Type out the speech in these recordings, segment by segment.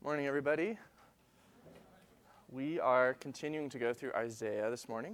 Morning, everybody. We are continuing to go through Isaiah this morning.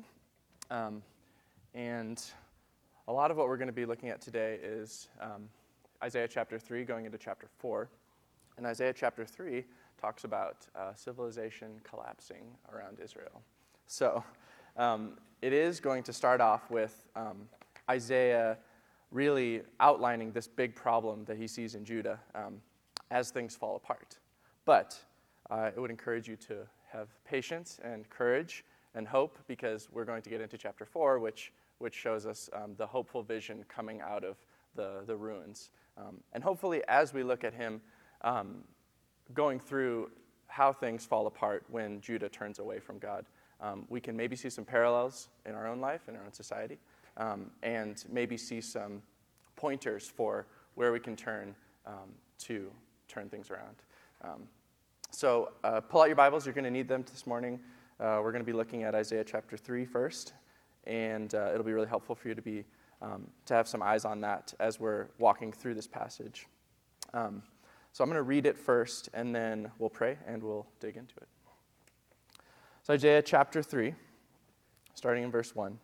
And a lot of what we're going to be looking at today is Isaiah chapter 3 going into chapter 4. And Isaiah chapter 3 talks about civilization collapsing around Israel. So it is going to start off with Isaiah really outlining this big problem that he sees in Judah as things fall apart. But I would encourage you to have patience and courage and hope, because we're going to get into chapter 4, which shows us the hopeful vision coming out of the ruins. And hopefully, as we look at him going through how things fall apart when Judah turns away from God, we can maybe see some parallels in our own life, in our own society, and maybe see some pointers for where we can turn to turn things around. So pull out your Bibles. You're going to need them this morning. We're going to be looking at Isaiah chapter 3 first, and it'll be really helpful for you to have some eyes on that as we're walking through this passage. So I'm going to read it first, and then we'll pray, and we'll dig into it. So Isaiah chapter 3, starting in verse 1.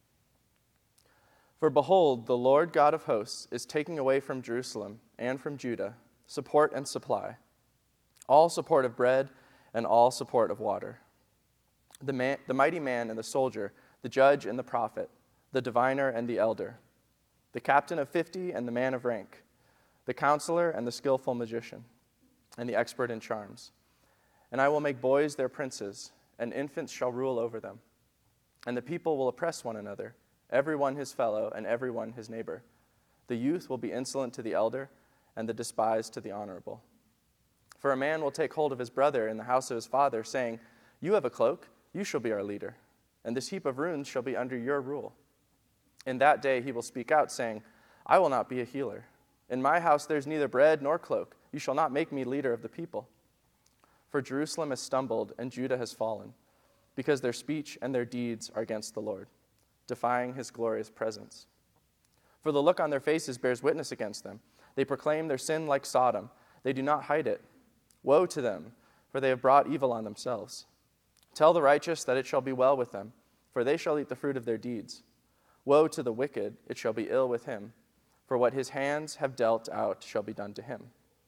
For behold, the Lord God of hosts is taking away from Jerusalem and from Judah support and supply, all support of bread and all support of water. The mighty man and the soldier, the judge and the prophet, the diviner and the elder, the captain of 50 and the man of rank, the counselor and the skillful magician, and the expert in charms. And I will make boys their princes, and infants shall rule over them. And the people will oppress one another, every one his fellow, and every one his neighbor. The youth will be insolent to the elder, and the despised to the honorable. For a man will take hold of his brother in the house of his father, saying, You have a cloak, you shall be our leader, and this heap of ruins shall be under your rule. In that day he will speak out, saying, I will not be a healer. In my house there is neither bread nor cloak. You shall not make me leader of the people. For Jerusalem has stumbled, and Judah has fallen, because their speech and their deeds are against the Lord, defying his glorious presence. For the look on their faces bears witness against them. They proclaim their sin like Sodom. They do not hide it. Woe to them, for they have brought evil on themselves. Tell the righteous that it shall be well with them, for they shall eat the fruit of their deeds. Woe to the wicked, it shall be ill with him, for what his hands have dealt out shall be done to him.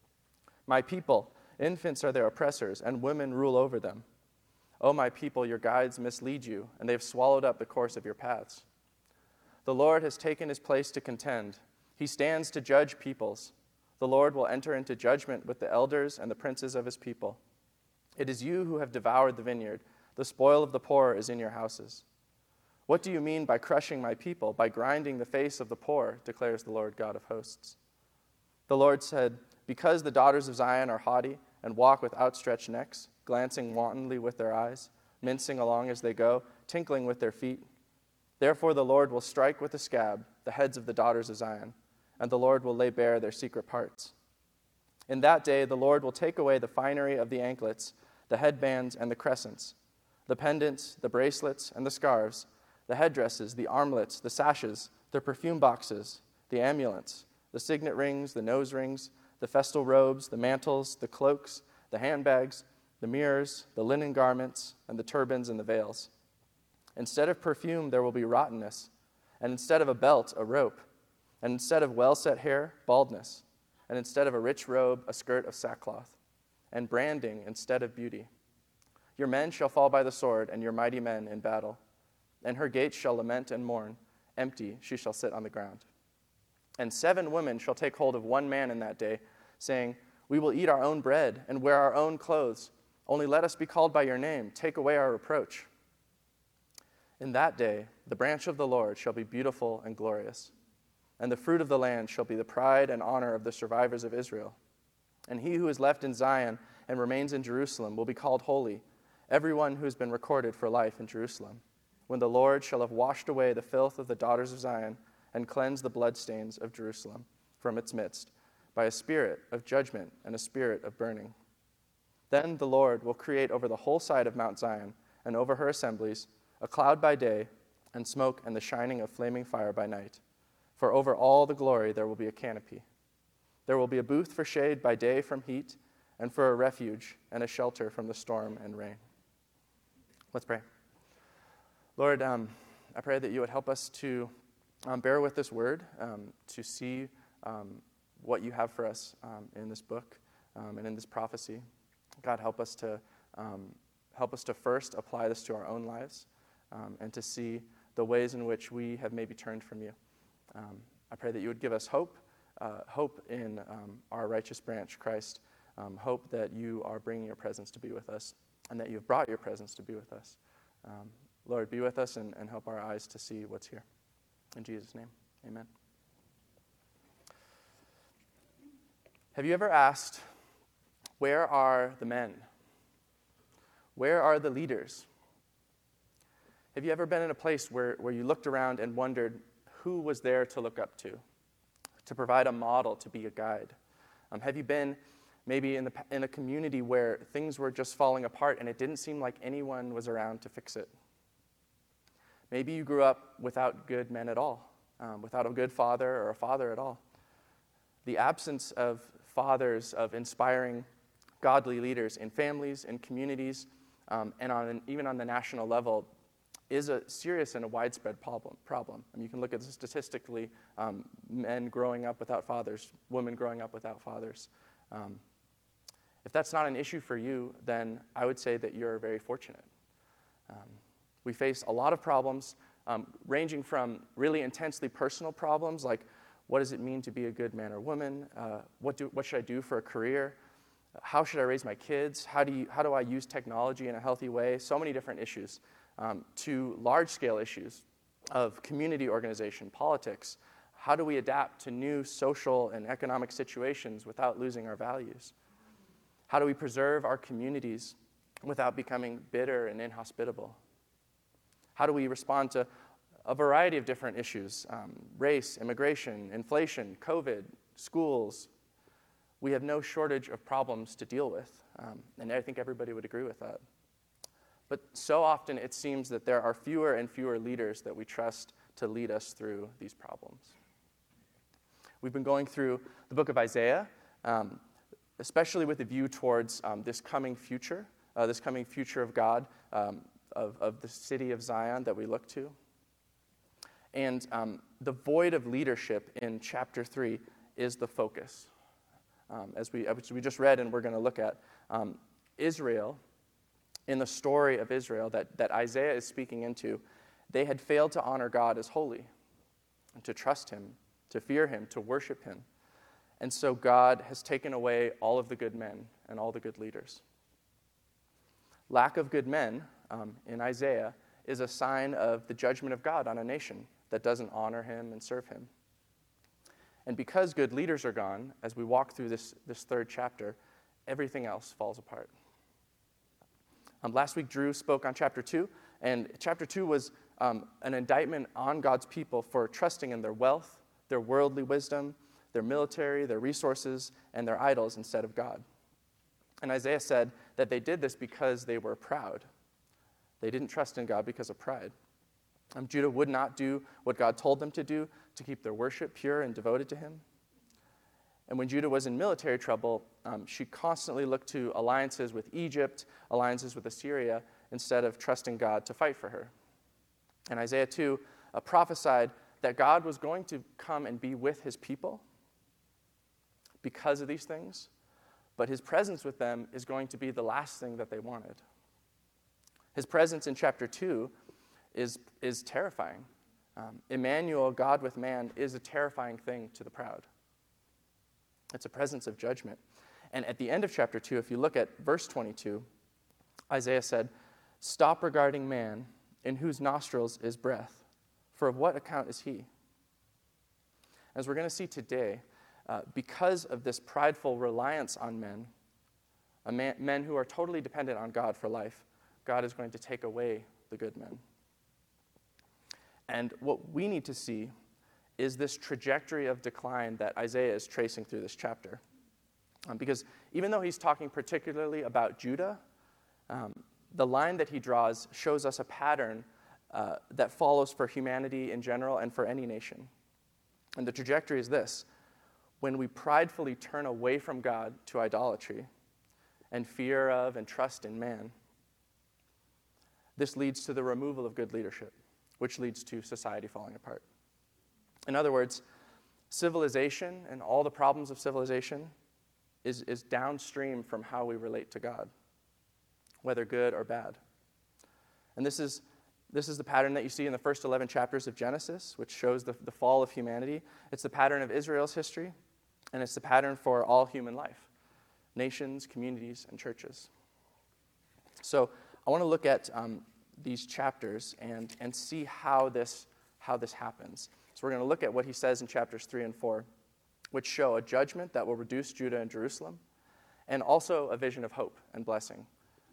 My people, infants are their oppressors, and women rule over them. O my people, your guides mislead you, and they have swallowed up the course of your paths. The Lord has taken his place to contend. He stands to judge peoples. The Lord will enter into judgment with the elders and the princes of his people. It is you who have devoured the vineyard. The spoil of the poor is in your houses. What do you mean by crushing my people, by grinding the face of the poor, declares the Lord God of hosts. The Lord said, Because the daughters of Zion are haughty and walk with outstretched necks, glancing wantonly with their eyes, mincing along as they go, tinkling with their feet. Therefore the Lord will strike with a scab the heads of the daughters of Zion, and the Lord will lay bare their secret parts. In that day the Lord will take away the finery of the anklets, the headbands and the crescents, the pendants, the bracelets and the scarves, the headdresses, the armlets, the sashes, the perfume boxes, the amulets, the signet rings, the nose rings, the festal robes, the mantles, the cloaks, the handbags, the mirrors, the linen garments, and the turbans and the veils. Instead of perfume there will be rottenness, and instead of a belt, a rope, and instead of well-set hair, baldness, and instead of a rich robe, a skirt of sackcloth, and branding instead of beauty. Your men shall fall by the sword, and your mighty men in battle. And her gates shall lament and mourn. Empty she shall sit on the ground. And 7 women shall take hold of one man in that day, saying, We will eat our own bread and wear our own clothes. Only let us be called by your name. Take away our reproach. In that day the branch of the Lord shall be beautiful and glorious, and the fruit of the land shall be the pride and honor of the survivors of Israel. And he who is left in Zion and remains in Jerusalem will be called holy, everyone who has been recorded for life in Jerusalem, when the Lord shall have washed away the filth of the daughters of Zion and cleansed the bloodstains of Jerusalem from its midst, by a spirit of judgment and a spirit of burning. Then the Lord will create over the whole side of Mount Zion and over her assemblies a cloud by day and smoke and the shining of flaming fire by night. For over all the glory there will be a canopy. There will be a booth for shade by day from heat, and for a refuge and a shelter from the storm and rain. Let's pray. Lord, I pray that you would help us to bear with this word, to see what you have for us in this book and in this prophecy. God, help us to first apply this to our own lives and to see the ways in which we have maybe turned from you. I pray that you would give us hope in our righteous branch, Christ, hope that you are bringing your presence to be with us and that you've brought your presence to be with us. Lord, be with us and help our eyes to see what's here. In Jesus' name, amen. Have you ever asked, where are the men? Where are the leaders? Have you ever been in a place where you looked around and wondered who was there to look up to provide a model, to be a guide? Have you been maybe in a community where things were just falling apart and it didn't seem like anyone was around to fix it? Maybe you grew up without good men at all, without a good father or a father at all. The absence of fathers, of inspiring godly leaders in families, in communities, and even on the national level is a serious and a widespread problem. I mean, you can look at this statistically, men growing up without fathers, women growing up without fathers. If that's not an issue for you, then I would say that you're very fortunate. We face a lot of problems, ranging from really intensely personal problems, like what does it mean to be a good man or woman? What should I do for a career? How should I raise my kids? How do I use technology in a healthy way? So many different issues, to large-scale issues of community organization, politics. How do we adapt to new social and economic situations without losing our values? How do we preserve our communities without becoming bitter and inhospitable? How do we respond to a variety of different issues, race, immigration, inflation, COVID, schools? We have no shortage of problems to deal with, and I think everybody would agree with that. But so often it seems that there are fewer and fewer leaders that we trust to lead us through these problems. We've been going through the book of Isaiah, especially with a view towards this coming future of God, of the city of Zion that we look to. And the void of leadership in chapter 3 is the focus. As we just read and we're going to look at, Israel, in the story of Israel that Isaiah is speaking into, they had failed to honor God as holy, and to trust him, to fear him, to worship him. And so God has taken away all of the good men and all the good leaders. Lack of good men in Isaiah is a sign of the judgment of God on a nation that doesn't honor him and serve him. And because good leaders are gone, as we walk through this third chapter, everything else falls apart. Last week, Drew spoke on chapter 2, and chapter 2 was an indictment on God's people for trusting in their wealth, their worldly wisdom, their military, their resources, and their idols instead of God. And Isaiah said that they did this because they were proud. They didn't trust in God because of pride. Judah would not do what God told them to do to keep their worship pure and devoted to him. And when Judah was in military trouble, she constantly looked to alliances with Egypt, alliances with Assyria, instead of trusting God to fight for her. And Isaiah 2 prophesied that God was going to come and be with his people because of these things, but his presence with them is going to be the last thing that they wanted. His presence in chapter 2 is terrifying. Emmanuel, God with man, is a terrifying thing to the proud. It's a presence of judgment. And at the end of chapter 2, if you look at verse 22, Isaiah said, "Stop regarding man, in whose nostrils is breath, for of what account is he?" As we're going to see today, because of this prideful reliance on men, men who are totally dependent on God for life, God is going to take away the good men. And what we need to see is this trajectory of decline that Isaiah is tracing through this chapter. Because even though he's talking particularly about Judah, the line that he draws shows us a pattern that follows for humanity in general and for any nation. And the trajectory is this: when we pridefully turn away from God to idolatry, and fear of and trust in man. This leads to the removal of good leadership, which leads to society falling apart. In other words, civilization and all the problems of civilization is downstream from how we relate to God, whether good or bad. And this is the pattern that you see in the first 11 chapters of Genesis, which shows the fall of humanity. It's the pattern of Israel's history, and it's the pattern for all human life, nations, communities, and churches. So I want to look at these chapters and see how this happens. So we're going to look at what he says in chapters 3 and 4, which show a judgment that will reduce Judah and Jerusalem, and also a vision of hope and blessing.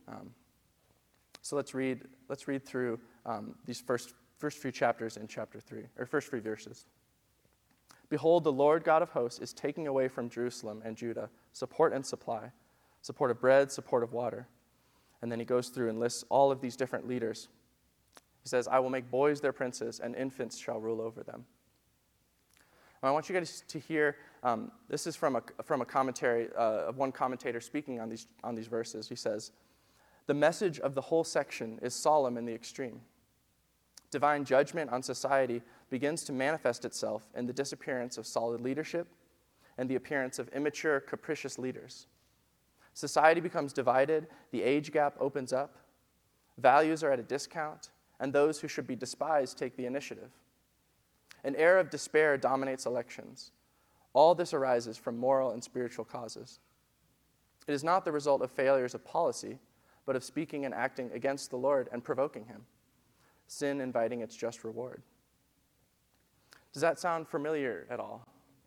So let's read through these first few chapters in chapter 3, or first 3 verses. Behold, the Lord God of hosts is taking away from Jerusalem and Judah support and supply, support of bread, support of water. And then he goes through and lists all of these different leaders. He says, I will make boys their princes, and infants shall rule over them. I want you guys to hear, this is from a commentary of one commentator speaking on these verses. He says, the message of the whole section is solemn in the extreme. Divine judgment on society begins to manifest itself in the disappearance of solid leadership and the appearance of immature, capricious leaders. Society becomes divided, the age gap opens up, values are at a discount, and those who should be despised take the initiative. An era of despair dominates elections. All this arises from moral and spiritual causes. It is not the result of failures of policy, but of speaking and acting against the Lord and provoking him, sin inviting its just reward. Does that sound familiar at all?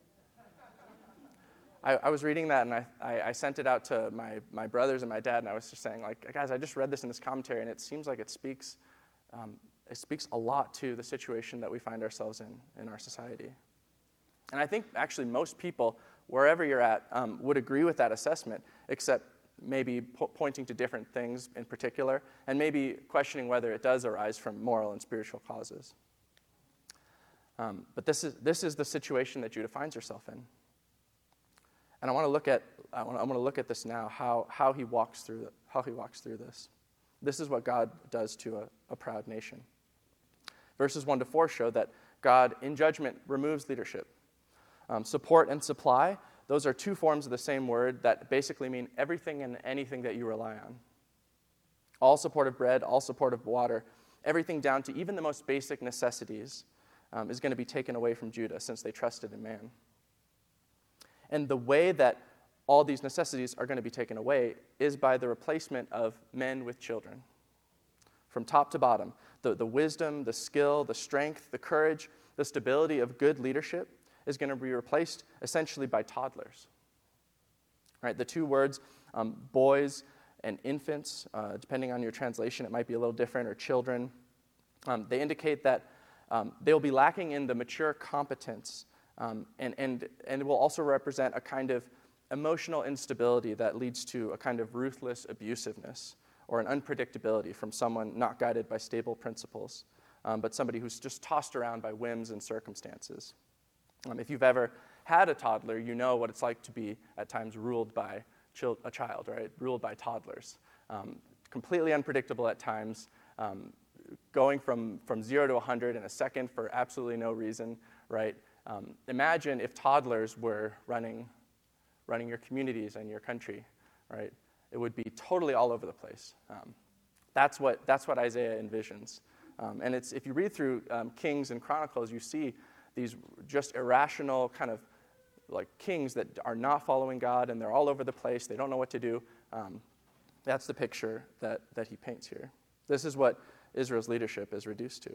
I was reading that, and I sent it out to my brothers and my dad, and I was just saying, like, guys, I just read this in this commentary, and it seems like it speaks a lot to the situation that we find ourselves in our society. And I think actually most people, wherever you're at, would agree with that assessment, except maybe pointing to different things in particular, and maybe questioning whether it does arise from moral and spiritual causes. But this is the situation that Judah finds herself in. And I want to look at this now, how he walks through this. This is what God does to a proud nation. Verses 1 to 4 show that God, in judgment, removes leadership. Support and supply, those are two forms of the same word that basically mean everything and anything that you rely on. All support of bread, all support of water, everything down to even the most basic necessities is going to be taken away from Judah since they trusted in man. And the way that all these necessities are going to be taken away is by the replacement of men with children. From top to bottom, the wisdom, the skill, the strength, the courage, the stability of good leadership is going to be replaced essentially by toddlers. Right? The two words, boys and infants, depending on your translation, it might be a little different, or children, they indicate that they'll be lacking in the mature competence, and it will also represent a kind of emotional instability that leads to a kind of ruthless abusiveness or an unpredictability from someone not guided by stable principles, but somebody who's just tossed around by whims and circumstances. If you've ever had a toddler, you know what it's like to be at times ruled by a child, right? Ruled by toddlers. Completely unpredictable at times, going from 0 to 100 in a second for absolutely no reason, right? Imagine if toddlers were running your communities and your country, right? It would be totally all over the place. That's what Isaiah envisions. And if you read through Kings and Chronicles, you see these just irrational kind of like kings that are not following God, and they're all over the place. They don't know what to do. That's the picture that he paints here. This is what Israel's leadership is reduced to.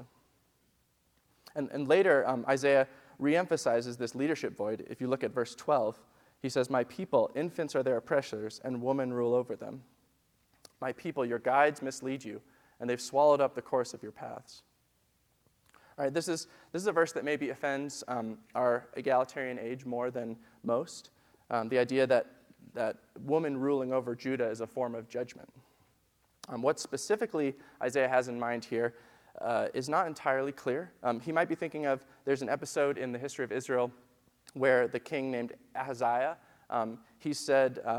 And later, Isaiah reemphasizes this leadership void. If you look at verse 12, he says, "My people, infants are their oppressors, and women rule over them. My people, your guides mislead you, and they've swallowed up the course of your paths." All right, this is a verse that maybe offends our egalitarian age more than most. The idea that woman ruling over Judah is a form of judgment. What specifically Isaiah has in mind here is not entirely clear. He might be thinking of, there's an episode in the history of Israel where the king named Ahaziah, he said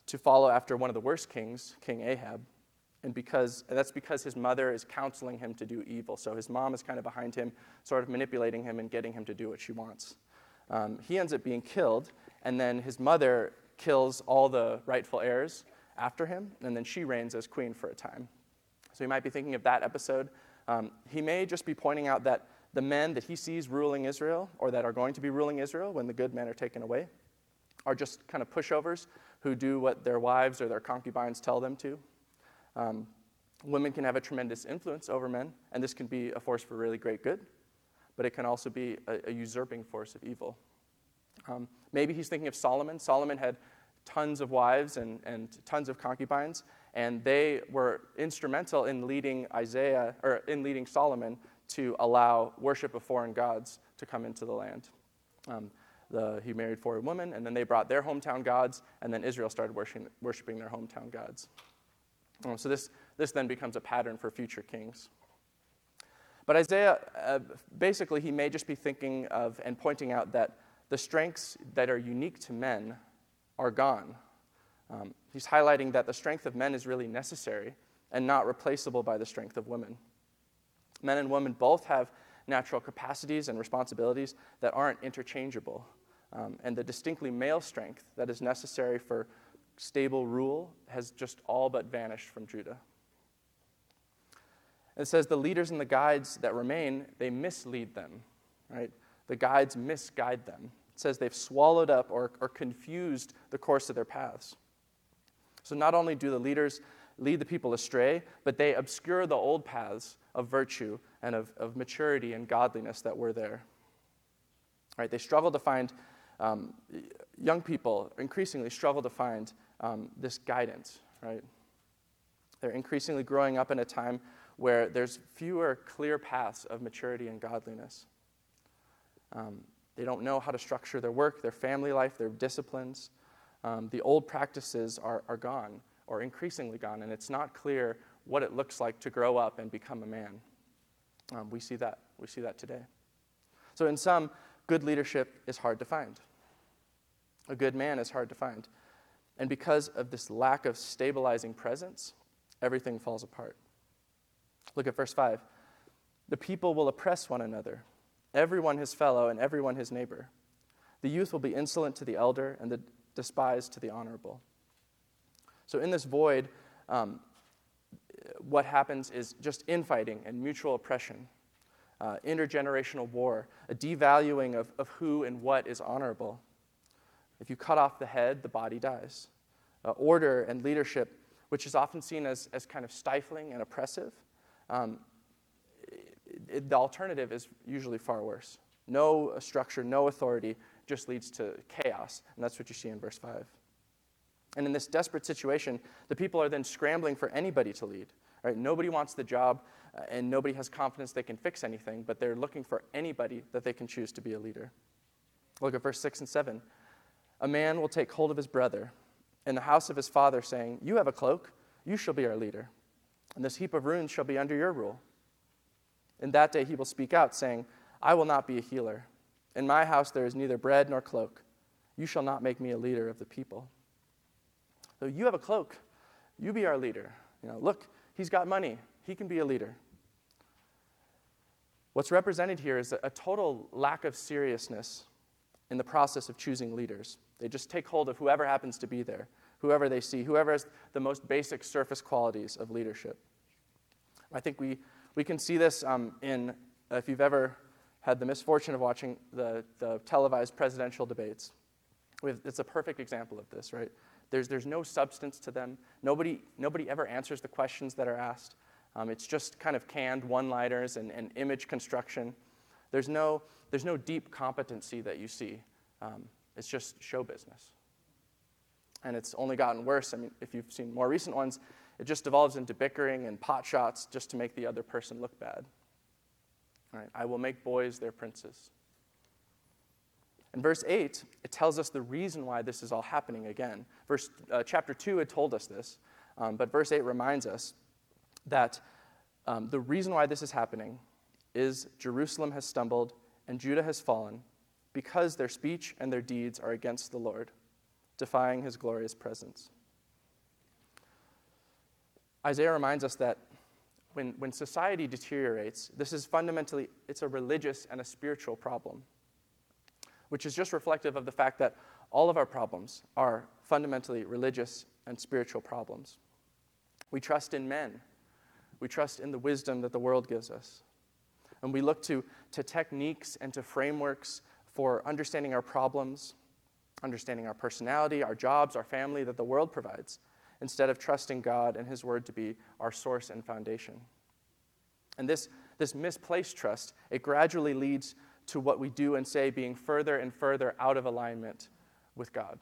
to follow after one of the worst kings, King Ahab. And that's because his mother is counseling him to do evil. So his mom is kind of behind him, sort of manipulating him and getting him to do what she wants. He ends up being killed, and then his mother kills all the rightful heirs after him, and then she reigns as queen for a time. So you might be thinking of that episode. He may just be pointing out that the men that he sees ruling Israel, or that are going to be ruling Israel when the good men are taken away, are just kind of pushovers who do what their wives or their concubines tell them to. Women can have a tremendous influence over men, and this can be a force for really great good, but it can also be a usurping force of evil. Maybe he's thinking of Solomon. Solomon had tons of wives and tons of concubines, and they were instrumental in leading Solomon to allow worship of foreign gods to come into the land. He married 4 women, and then they brought their hometown gods, and then Israel started worshiping their hometown gods. So this then becomes a pattern for future kings. But Isaiah, basically, he may just be thinking of and pointing out that the strengths that are unique to men are gone. He's highlighting that the strength of men is really necessary and not replaceable by the strength of women. Men and women both have natural capacities and responsibilities that aren't interchangeable. And the distinctly male strength that is necessary for stable rule has just all but vanished from Judah. It says the leaders and the guides that remain, they mislead them, right? The guides misguide them. It says they've swallowed up or confused the course of their paths. So not only do the leaders lead the people astray, but they obscure the old paths of virtue and of maturity and godliness that were there. Right? They struggle to find, young people increasingly struggle to find this guidance, right? They're increasingly growing up in a time where there's fewer clear paths of maturity and godliness. They don't know how to structure their work, their family life, their disciplines. The old practices are gone, or increasingly gone, and it's not clear what it looks like to grow up and become a man. We see that today. So in sum, good leadership is hard to find. A good man is hard to find. And because of this lack of stabilizing presence, everything falls apart. Look at verse 5. The people will oppress one another, everyone his fellow and everyone his neighbor. The youth will be insolent to the elder and the despised to the honorable. So in this void, what happens is just infighting and mutual oppression, intergenerational war, a devaluing of who and what is honorable. If you cut off the head, the body dies. Order and leadership, which is often seen as kind of stifling and oppressive, the alternative is usually far worse. No structure, no authority just leads to chaos, and that's what you see in verse 5. And in this desperate situation, the people are then scrambling for anybody to lead. Right? Nobody wants the job, and nobody has confidence they can fix anything, but they're looking for anybody that they can choose to be a leader. Look at verse 6 and 7. A man will take hold of his brother in the house of his father, saying, "You have a cloak, you shall be our leader, and this heap of ruins shall be under your rule." In that day he will speak out, saying, "I will not be a healer. In my house there is neither bread nor cloak. You shall not make me a leader of the people." So you have a cloak, you be our leader. Look, he's got money, he can be a leader. What's represented here is a total lack of seriousness in the process of choosing leaders. They just take hold of whoever happens to be there, whoever they see, whoever has the most basic surface qualities of leadership. I think we can see this if you've ever had the misfortune of watching the televised presidential debates. It's a perfect example of this, right? There's no substance to them. Nobody ever answers the questions that are asked. It's just kind of canned one-liners and image construction. There's no deep competency that you see. It's just show business. And it's only gotten worse. I mean, if you've seen more recent ones, it just devolves into bickering and pot shots just to make the other person look bad. All right, I will make boys their princes. In verse 8, it tells us the reason why this is all happening again. Chapter 2 had told us this, but verse 8 reminds us that the reason why this is happening is Jerusalem has stumbled and Judah has fallen because their speech and their deeds are against the Lord, defying his glorious presence. Isaiah reminds us that when society deteriorates, this is fundamentally, it's a religious and a spiritual problem, which is just reflective of the fact that all of our problems are fundamentally religious and spiritual problems. We trust in men. We trust in the wisdom that the world gives us. And we look to techniques and to frameworks for understanding our problems, understanding our personality, our jobs, our family that the world provides, instead of trusting God and His Word to be our source and foundation. And this misplaced trust, it gradually leads to what we do and say being further and further out of alignment with God.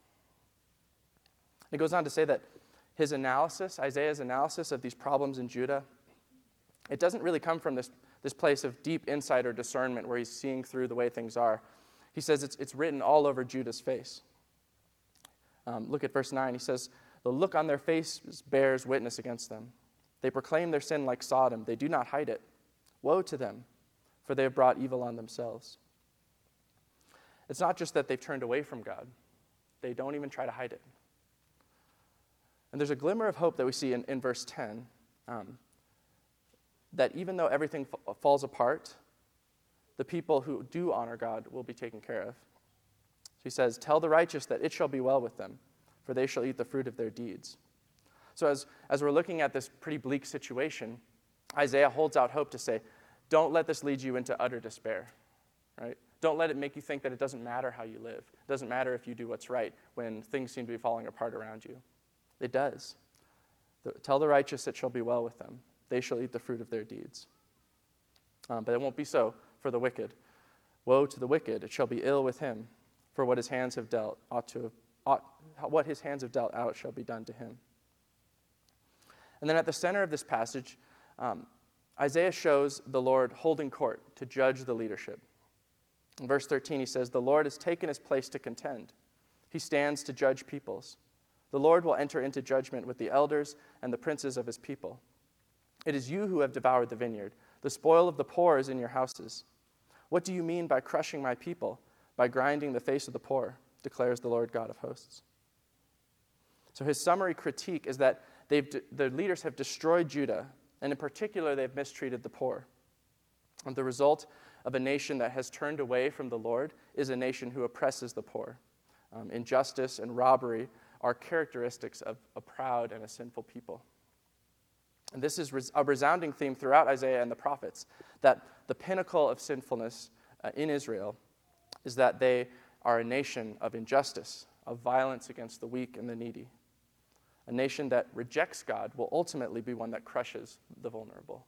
It goes on to say that his analysis, Isaiah's analysis of these problems in Judah, it doesn't really come from this place of deep insight or discernment where he's seeing through the way things are. He says it's written all over Judah's face. Look at verse 9. He says, "The look on their faces bears witness against them. They proclaim their sin like Sodom. They do not hide it. Woe to them, for they have brought evil on themselves." It's not just that they've turned away from God. They don't even try to hide it. And there's a glimmer of hope that we see in verse 10, that even though everything falls apart, the people who do honor God will be taken care of. So he says, "Tell the righteous that it shall be well with them, for they shall eat the fruit of their deeds." So as we're looking at this pretty bleak situation, Isaiah holds out hope to say, don't let this lead you into utter despair, right? Don't let it make you think that it doesn't matter how you live. It doesn't matter if you do what's right when things seem to be falling apart around you. It does. Tell the righteous it shall be well with them. They shall eat the fruit of their deeds. But it won't be so for the wicked. Woe to the wicked, it shall be ill with him, for what his hands have dealt what his hands have dealt out shall be done to him. And then at the center of this passage, Isaiah shows the Lord holding court to judge the leadership. In verse 13, he says, "The Lord has taken his place to contend. He stands to judge peoples. The Lord will enter into judgment with the elders and the princes of his people. It is you who have devoured the vineyard. The spoil of the poor is in your houses. What do you mean by crushing my people, by grinding the face of the poor, declares the Lord God of hosts." So his summary critique is that the leaders have destroyed Judah, and in particular, they've mistreated the poor. And the result of a nation that has turned away from the Lord is a nation who oppresses the poor. Injustice and robbery are characteristics of a proud and a sinful people. And this is a resounding theme throughout Isaiah and the prophets, that the pinnacle of sinfulness in Israel is that they are a nation of injustice, of violence against the weak and the needy. A nation that rejects God will ultimately be one that crushes the vulnerable.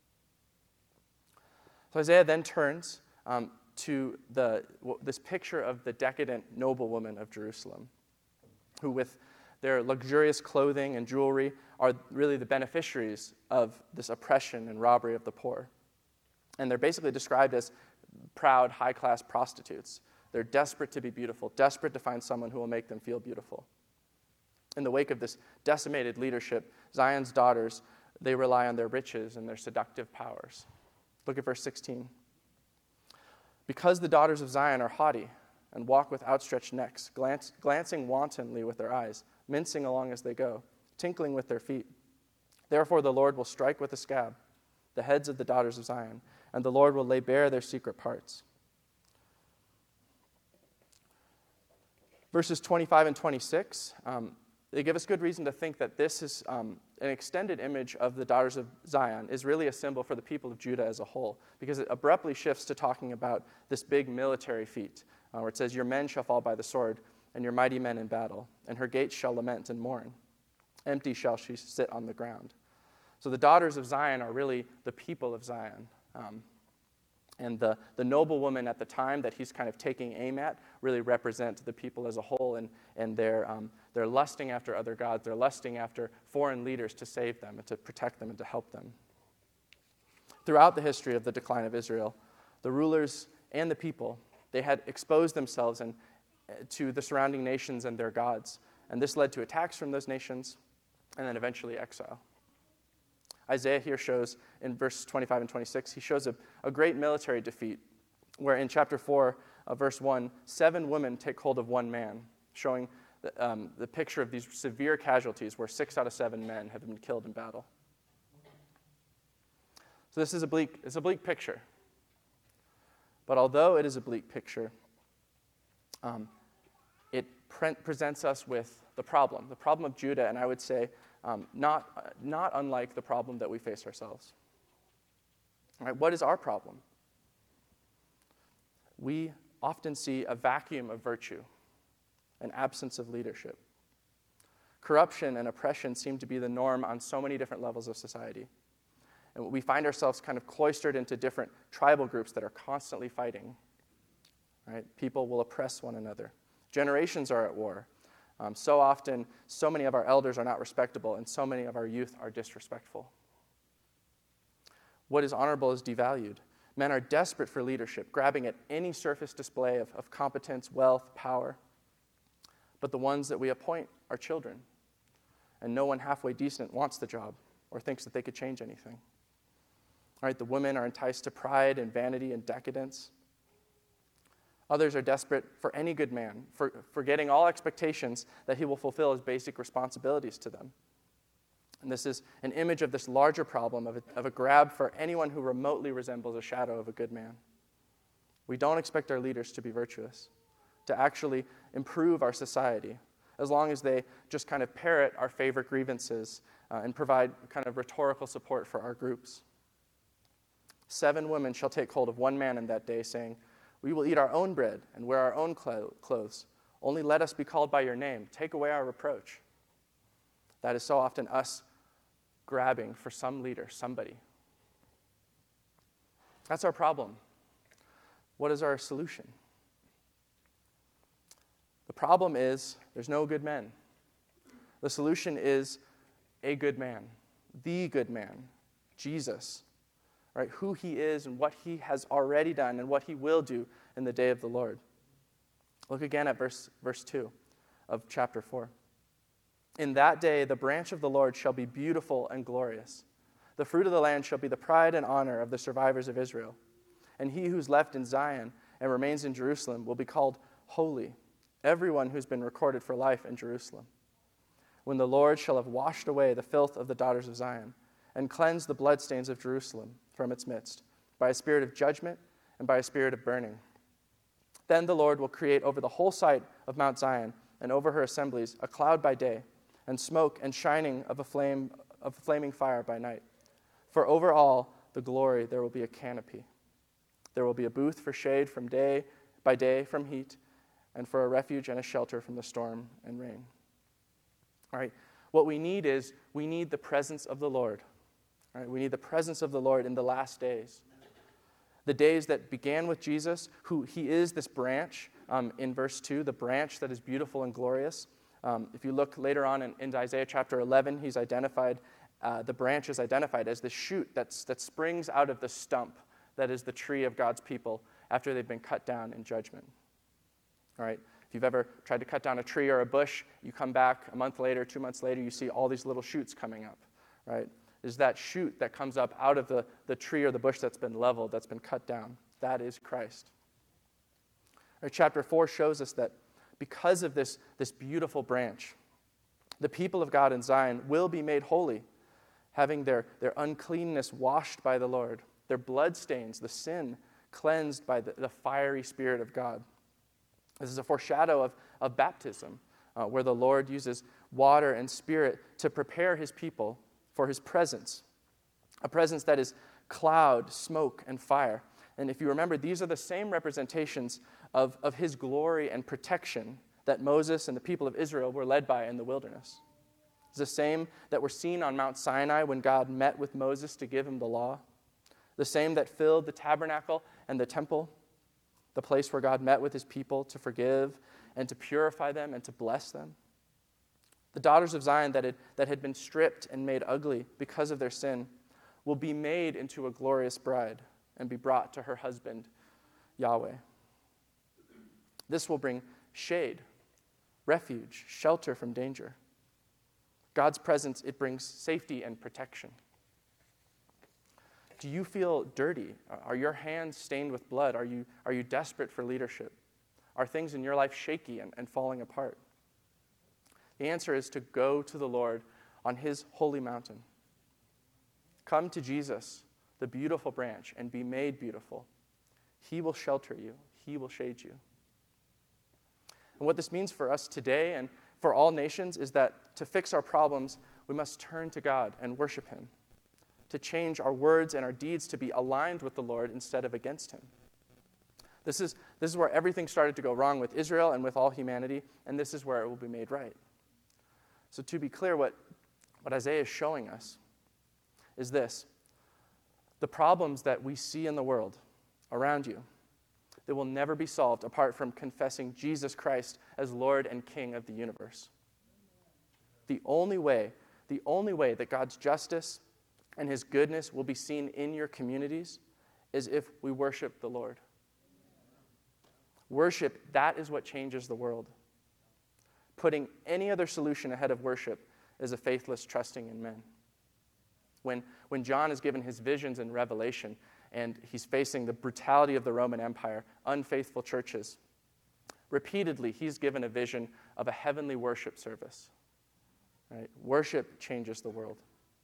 So Isaiah then turns to this picture of the decadent noblewomen of Jerusalem, who with their luxurious clothing and jewelry are really the beneficiaries of this oppression and robbery of the poor. And they're basically described as proud, high-class prostitutes. They're desperate to be beautiful, desperate to find someone who will make them feel beautiful. In the wake of this decimated leadership, Zion's daughters, they rely on their riches and their seductive powers. Look at verse 16. "Because the daughters of Zion are haughty and walk with outstretched necks, glancing wantonly with their eyes, mincing along as they go, tinkling with their feet. Therefore the Lord will strike with a scab the heads of the daughters of Zion, and the Lord will lay bare their secret parts." Verses 25 and 26, they give us good reason to think that this is an extended image of the daughters of Zion, is really a symbol for the people of Judah as a whole, because it abruptly shifts to talking about this big military feat, where it says, "Your men shall fall by the sword, and your mighty men in battle, and her gates shall lament and mourn. Empty shall she sit on the ground." So the daughters of Zion are really the people of Zion. And the noblewomen at the time that he's kind of taking aim at really represent the people as a whole, and they're lusting after other gods. They're lusting after foreign leaders to save them and to protect them and to help them. Throughout the history of the decline of Israel, the rulers and the people, they had exposed themselves to the surrounding nations and their gods. And this led to attacks from those nations and then eventually exile. Isaiah here shows, in verse 25 and 26, he shows a great military defeat, where in chapter 4, verse 1, 7 women take hold of one man, showing the picture of these severe casualties where 6 out of 7 men have been killed in battle. So this is it's a bleak picture. But although it is a bleak picture, it presents us with the problem of Judah, and I would say not unlike the problem that we face ourselves. All right, what is our problem? We often see a vacuum of virtue, an absence of leadership. Corruption and oppression seem to be the norm on so many different levels of society. And we find ourselves kind of cloistered into different tribal groups that are constantly fighting. Right? People will oppress one another. Generations are at war. So often, so many of our elders are not respectable, and so many of our youth are disrespectful. What is honorable is devalued. Men are desperate for leadership, grabbing at any surface display of competence, wealth, power. But the ones that we appoint are children, and no one halfway decent wants the job or thinks that they could change anything. All right, the women are enticed to pride and vanity and decadence. Others are desperate for any good man, forgetting all expectations that he will fulfill his basic responsibilities to them. And this is an image of this larger problem of a grab for anyone who remotely resembles a shadow of a good man. We don't expect our leaders to be virtuous, to actually improve our society, as long as they just kind of parrot our favorite grievances and provide kind of rhetorical support for our groups. 7 women shall take hold of one man in that day, saying, "We will eat our own bread and wear our own clothes. Only let us be called by your name. Take away our reproach." That is so often us grabbing for some leader, somebody. That's our problem. What is our solution? The problem is there's no good men. The solution is a good man, the good man, Jesus. Right, who he is and what he has already done and what he will do in the day of the Lord. Look again at verse 2 of chapter 4. "In that day the branch of the Lord shall be beautiful and glorious. The fruit of the land shall be the pride and honor of the survivors of Israel. And he who's left in Zion and remains in Jerusalem will be called holy, everyone who's been recorded for life in Jerusalem. When the Lord shall have washed away the filth of the daughters of Zion and cleansed the bloodstains of Jerusalem from its midst, by a spirit of judgment and by a spirit of burning. Then the Lord will create over the whole site of Mount Zion and over her assemblies a cloud by day, and smoke and shining of a flaming fire by night. For over all the glory there will be a canopy. There will be a booth for shade from day by day from heat, and for a refuge and a shelter from the storm and rain." All right, what we need is the presence of the Lord. Right, we need the presence of the Lord in the last days. The days that began with Jesus, who he is this branch, in verse 2, the branch that is beautiful and glorious. If you look later on in Isaiah chapter 11, he's identified, the branch is identified as the shoot that springs out of the stump that is the tree of God's people after they've been cut down in judgment. All right, if you've ever tried to cut down a tree or a bush, you come back a month later, 2 months later, you see all these little shoots coming up, right? Is that shoot that comes up out of the tree or the bush that's been leveled, that's been cut down. That is Christ. Right, chapter 4 shows us that because of this beautiful branch, the people of God in Zion will be made holy, having their uncleanness washed by the Lord, their bloodstains, the sin, cleansed by the fiery Spirit of God. This is a foreshadow of baptism, where the Lord uses water and Spirit to prepare his people for his presence, a presence that is cloud, smoke, and fire. And if you remember, these are the same representations of his glory and protection that Moses and the people of Israel were led by in the wilderness. It's the same that were seen on Mount Sinai when God met with Moses to give him the law, the same that filled the tabernacle and the temple, the place where God met with his people to forgive and to purify them and to bless them. The daughters of Zion that had been stripped and made ugly because of their sin will be made into a glorious bride and be brought to her husband, Yahweh. This will bring shade, refuge, shelter from danger. God's presence, it brings safety and protection. Do you feel dirty? Are your hands stained with blood? Are you desperate for leadership? Are things in your life shaky and falling apart? The answer is to go to the Lord on his holy mountain. Come to Jesus, the beautiful branch, and be made beautiful. He will shelter you. He will shade you. And what this means for us today and for all nations is that to fix our problems, we must turn to God and worship him, to change our words and our deeds to be aligned with the Lord instead of against him. This is where everything started to go wrong with Israel and with all humanity, and this is where it will be made right. So to be clear, what Isaiah is showing us is this. The problems that we see in the world around you, they will never be solved apart from confessing Jesus Christ as Lord and King of the universe. The only way that God's justice and his goodness will be seen in your communities is if we worship the Lord. Worship, that is what changes the world. Putting any other solution ahead of worship is a faithless trusting in men. When John is given his visions in Revelation and he's facing the brutality of the Roman Empire, unfaithful churches, repeatedly he's given a vision of a heavenly worship service. Right? Worship changes the world.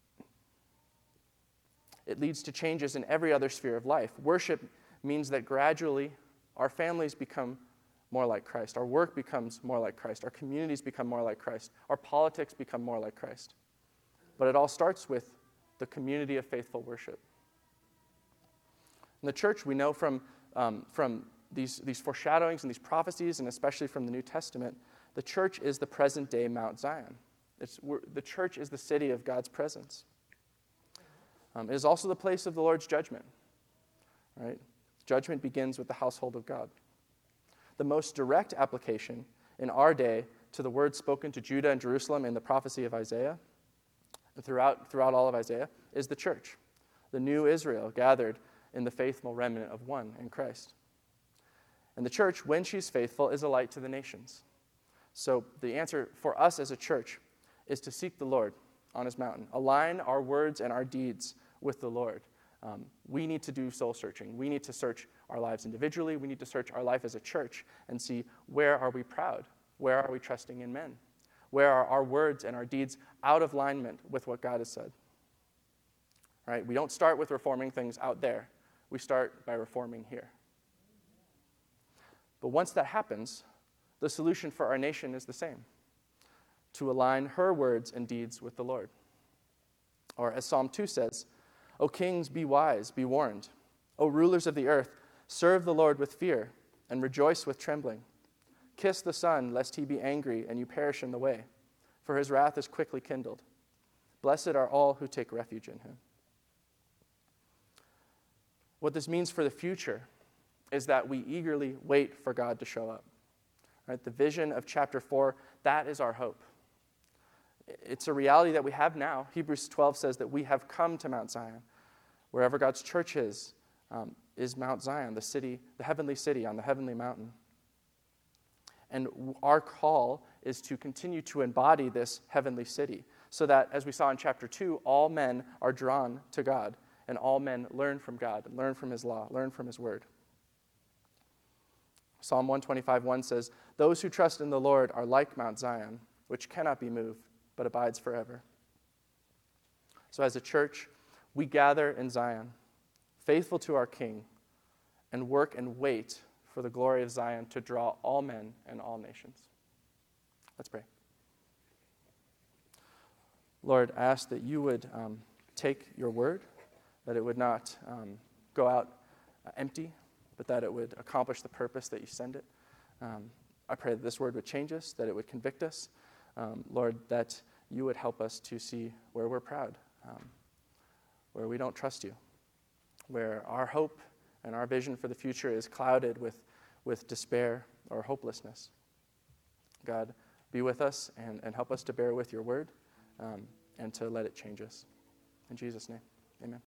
It leads to changes in every other sphere of life. Worship means that gradually our families become more like Christ. Our work becomes more like Christ. Our communities become more like Christ. Our politics become more like Christ. But it all starts with the community of faithful worship. In the church, we know from these foreshadowings and these prophecies, and especially from the New Testament, the church is the present-day Mount Zion. The church is the city of God's presence. It is also the place of the Lord's judgment. Right? Judgment begins with the household of God. The most direct application in our day to the words spoken to Judah and Jerusalem in the prophecy of Isaiah, and throughout all of Isaiah, is the church, the new Israel gathered in the faithful remnant of one in Christ. And the church, when she's faithful, is a light to the nations. So the answer for us as a church is to seek the Lord on his mountain, align our words and our deeds with the Lord. We need to do soul searching. We need to search our lives individually. We need to search our life as a church and see, where are we proud? Where are we trusting in men? Where are our words and our deeds out of alignment with what God has said? Right? We don't start with reforming things out there. We start by reforming here. But once that happens, the solution for our nation is the same: to align her words and deeds with the Lord. Or as Psalm 2 says, "O kings, be wise, be warned. O rulers of the earth, serve the Lord with fear and rejoice with trembling. Kiss the Son, lest he be angry and you perish in the way, for his wrath is quickly kindled. Blessed are all who take refuge in him." What this means for the future is that we eagerly wait for God to show up. Right? The vision of chapter 4, that is our hope. It's a reality that we have now. Hebrews 12 says that we have come to Mount Zion. Wherever God's church is Mount Zion, the city, the heavenly city on the heavenly mountain. And our call is to continue to embody this heavenly city, so that, as we saw in chapter 2, all men are drawn to God, and all men learn from God, learn from his law, learn from his word. Psalm 125:1 says, "Those who trust in the Lord are like Mount Zion, which cannot be moved, but abides forever." So as a church, we gather in Zion, faithful to our King, and work and wait for the glory of Zion to draw all men and all nations. Let's pray. Lord, I ask that you would take your word, that it would not go out empty, but that it would accomplish the purpose that you send it. I pray that this word would change us, that it would convict us. Lord, that you would help us to see where we're proud, where we don't trust you, where our hope and our vision for the future is clouded with despair or hopelessness. God, be with us and help us to bear with your word and to let it change us. In Jesus' name, amen.